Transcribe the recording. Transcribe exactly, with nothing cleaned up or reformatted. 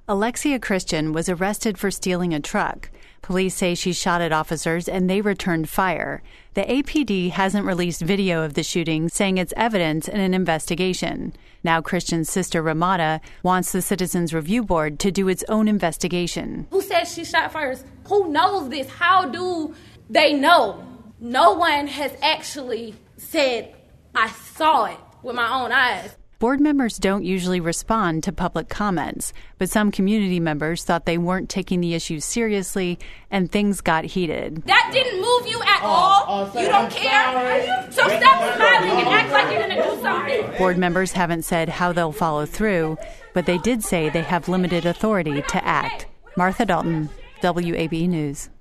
Alexia Christian was arrested for stealing a truck. Police say she shot at officers and they returned fire. The A P D hasn't released video of the shooting, saying it's evidence in an investigation. Now Christian's sister, Ramada, wants the Citizens Review Board to do its own investigation. Who said she shot first? Who knows this? How do they know? No one has actually said, I saw it with my own eyes. Board members don't usually respond to public comments, but some community members thought they weren't taking the issue seriously, and things got heated. That didn't move you at all? Uh, uh, you don't care? So stop smiling and act like you're going to do something. Board members haven't said how they'll follow through, but they did say they have limited authority to act. Martha Dalton, W A B News.